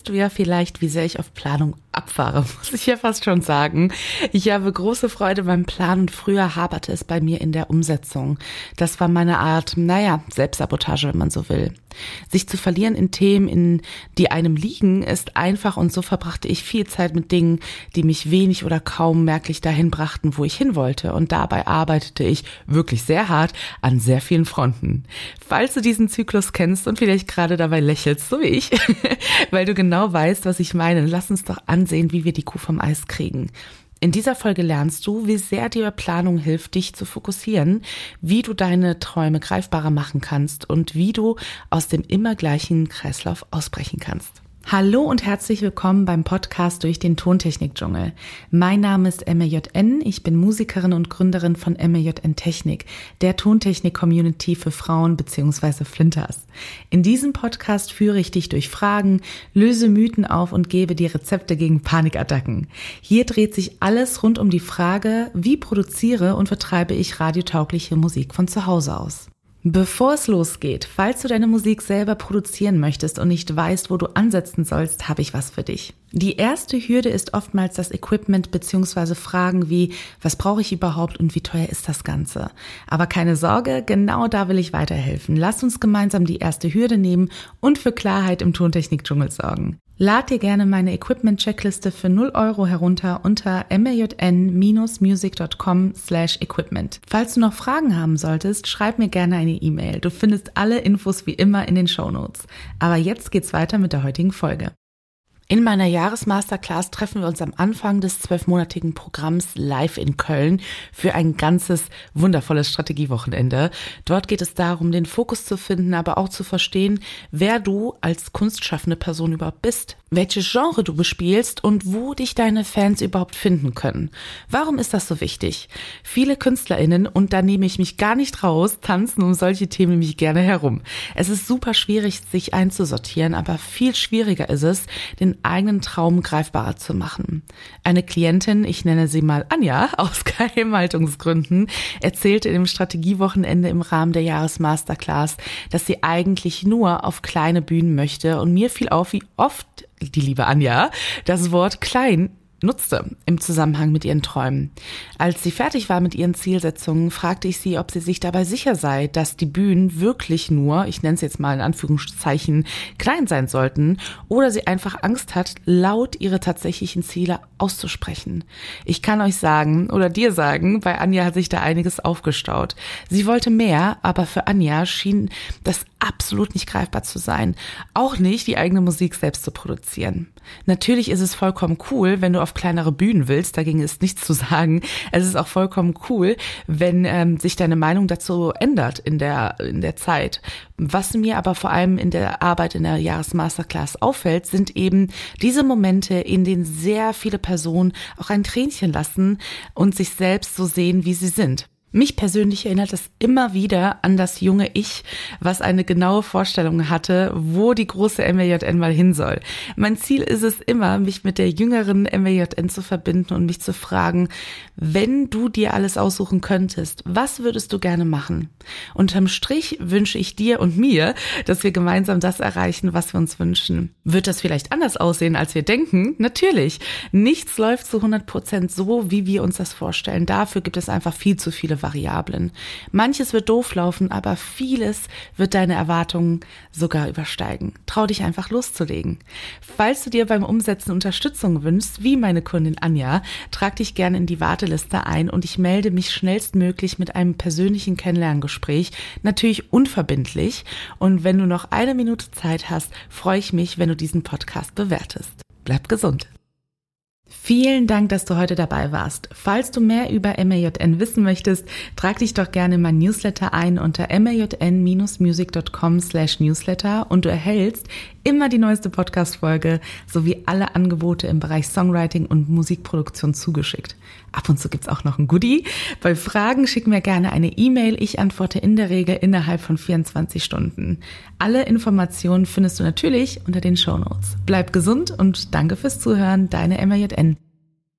Du ja vielleicht, wie sehr ich auf Planung abfahre, muss ich ja fast schon sagen. Ich habe große Freude beim Planen und früher haperte es bei mir in der Umsetzung. Das war meine Art, Selbstsabotage, wenn man so will. Sich zu verlieren in Themen, die einem liegen, ist einfach und so verbrachte ich viel Zeit mit Dingen, die mich wenig oder kaum merklich dahin brachten, wo ich hin wollte. Und dabei arbeitete ich wirklich sehr hart an sehr vielen Fronten. Falls du diesen Zyklus kennst und vielleicht gerade dabei lächelst, so wie ich, weil du genau weißt, was ich meine, lass uns doch ansehen, wie wir die Kuh vom Eis kriegen. In dieser Folge lernst du, wie sehr dir Planung hilft, dich zu fokussieren, wie du deine Träume greifbarer machen kannst und wie du aus dem immer gleichen Kreislauf ausbrechen kannst. Hallo und herzlich willkommen beim Podcast durch den Tontechnik-Dschungel. Mein Name ist MJN, ich bin Musikerin und Gründerin von MJN Technik, der Tontechnik-Community für Frauen bzw. Flinters. In diesem Podcast führe ich dich durch Fragen, löse Mythen auf und gebe dir Rezepte gegen Panikattacken. Hier dreht sich alles rund um die Frage, wie produziere und vertreibe ich radiotaugliche Musik von zu Hause aus. Bevor es losgeht, falls du deine Musik selber produzieren möchtest und nicht weißt, wo du ansetzen sollst, habe ich was für dich. Die erste Hürde ist oftmals das Equipment bzw. Fragen wie, was brauche ich überhaupt und wie teuer ist das Ganze? Aber keine Sorge, genau da will ich weiterhelfen. Lass uns gemeinsam die erste Hürde nehmen und für Klarheit im Tontechnik-Dschungel sorgen. Lad dir gerne meine Equipment-Checkliste für 0 € herunter unter mjn-music.com/equipment. Falls du noch Fragen haben solltest, schreib mir gerne eine E-Mail. Du findest alle Infos wie immer in den Shownotes. Aber jetzt geht's weiter mit der heutigen Folge. In meiner Jahresmasterclass treffen wir uns am Anfang des 12-monatigen Programms live in Köln für ein ganzes wundervolles Strategiewochenende. Dort geht es darum, den Fokus zu finden, aber auch zu verstehen, wer du als kunstschaffende Person überhaupt bist, welches Genre du bespielst und wo dich deine Fans überhaupt finden können. Warum ist das so wichtig? Viele KünstlerInnen, und da nehme ich mich gar nicht raus, tanzen um solche Themen nämlich gerne herum. Es ist super schwierig, sich einzusortieren, aber viel schwieriger ist es, den eigenen Traum greifbarer zu machen. Eine Klientin, ich nenne sie mal Anja, aus Geheimhaltungsgründen, erzählte in dem Strategiewochenende im Rahmen der Jahresmasterclass, dass sie eigentlich nur auf kleine Bühnen möchte und mir fiel auf, wie oft die liebe Anja das Wort klein nutzte im Zusammenhang mit ihren Träumen. Als sie fertig war mit ihren Zielsetzungen, fragte ich sie, ob sie sich dabei sicher sei, dass die Bühnen wirklich nur, ich nenne es jetzt mal in Anführungszeichen, klein sein sollten oder sie einfach Angst hat, laut ihre tatsächlichen Ziele auszusprechen. Ich kann euch sagen oder dir sagen, bei Anja hat sich da einiges aufgestaut. Sie wollte mehr, aber für Anja schien das absolut nicht greifbar zu sein. Auch nicht, die eigene Musik selbst zu produzieren. Natürlich ist es vollkommen cool, wenn du auf kleinere Bühnen willst, dagegen ist nichts zu sagen. Es ist auch vollkommen cool, wenn sich deine Meinung dazu ändert in der Zeit. Was mir aber vor allem in der Arbeit in der Jahresmasterclass auffällt, sind eben diese Momente, in denen sehr viele Personen auch ein Tränchen lassen und sich selbst so sehen, wie sie sind. Mich persönlich erinnert es immer wieder an das junge Ich, was eine genaue Vorstellung hatte, wo die große MJN mal hin soll. Mein Ziel ist es immer, mich mit der jüngeren MJN zu verbinden und mich zu fragen, wenn du dir alles aussuchen könntest, was würdest du gerne machen? Unterm Strich wünsche ich dir und mir, dass wir gemeinsam das erreichen, was wir uns wünschen. Wird das vielleicht anders aussehen, als wir denken? Natürlich. Nichts läuft zu 100% so, wie wir uns das vorstellen. Dafür gibt es einfach viel zu viele Variablen. Manches wird doof laufen, aber vieles wird deine Erwartungen sogar übersteigen. Trau dich einfach loszulegen. Falls du dir beim Umsetzen Unterstützung wünschst, wie meine Kundin Anja, trag dich gerne in die Warteliste ein und ich melde mich schnellstmöglich mit einem persönlichen Kennenlerngespräch, natürlich unverbindlich. Und wenn du noch 1 Minute Zeit hast, freue ich mich, wenn du diesen Podcast bewertest. Bleib gesund. Vielen Dank, dass du heute dabei warst. Falls du mehr über MJN wissen möchtest, trag dich doch gerne in mein Newsletter ein unter mjn-music.com/newsletter und du erhältst immer die neueste Podcast-Folge sowie alle Angebote im Bereich Songwriting und Musikproduktion zugeschickt. Ab und zu gibt's auch noch ein Goodie. Bei Fragen schick mir gerne eine E-Mail. Ich antworte in der Regel innerhalb von 24 Stunden. Alle Informationen findest du natürlich unter den Shownotes. Bleib gesund und danke fürs Zuhören. Deine MJN.